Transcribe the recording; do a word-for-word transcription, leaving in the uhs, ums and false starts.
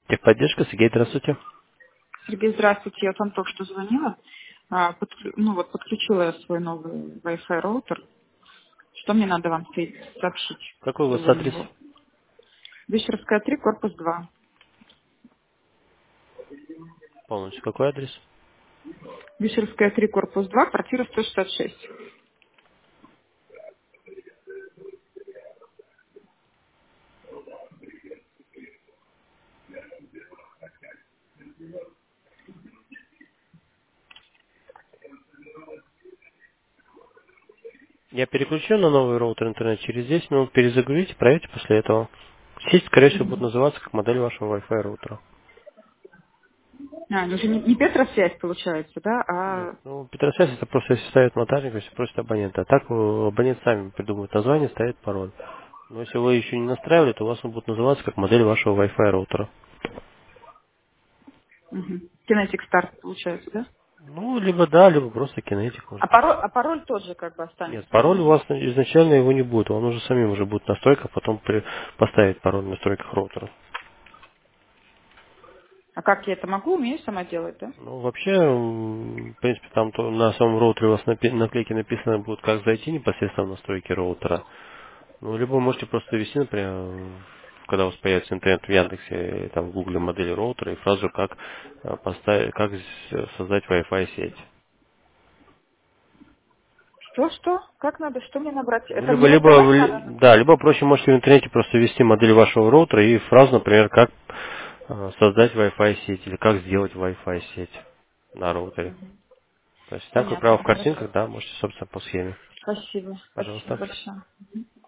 Техподдержка, Сергей, здравствуйте. Сергей, здравствуйте. Я вам только что звонила. А, подк- Ну вот подключила я свой новый Wi-Fi роутер. Что мне надо вам со- сообщить, Какой у вас чтобы вы мне адрес? его... Вишерская три, корпус два. Полностью. Какой адрес? Вишерская три, корпус два, квартира сто шестьдесят шесть. Я переключу на новый роутер интернет. Через десять минут перезагрузите, проверьте после этого. Сеть, скорее всего, будет Мгм. называться как модель вашего Wi-Fi роутера. А, ну уже не, не Петросвязь получается, да, Нет. а... Ну, Петросвязь это просто если ставит монтажник, если просит абонента. А так э, абонент сами придумывает название, ставит пароль. Но если вы еще не настраивали, то у вас он будет называться как модель вашего Wi-Fi роутера. Угу. Kinetic Start получается, да? Ну, либо да, либо просто кинетик может А быть. пароль, а пароль тот же как бы Нет, останется, пароль у не... вас изначально его не будет. Он уже самим уже будет настройка, потом при- поставить пароль в настройках роутера. А как я это могу, умею сама делать, да? Ну, вообще, м, в принципе, там то- на самом роутере у вас на пе- наклейке написано будет, как зайти непосредственно в настройки роутера. Ну, либо вы можете просто ввести, например, когда у вас появится интернет в Яндексе, или там в Гугле модели роутера и фразу, как э, поставить, как с- создать Wi-Fi сеть. Что, что? Как надо? Что мне набрать? Ну, Это либо, мне в либо, смс надо? ли- да, либо проще можете в интернете просто ввести модель вашего роутера и фразу, например, как э, создать Wi-Fi сеть или как сделать Wi-Fi сеть на роутере. Мгм. То есть так, как правило, Понятно, в хорошо. картинках, да, можете, собственно, по схеме. Спасибо. Спасибо Пожалуйста. большое.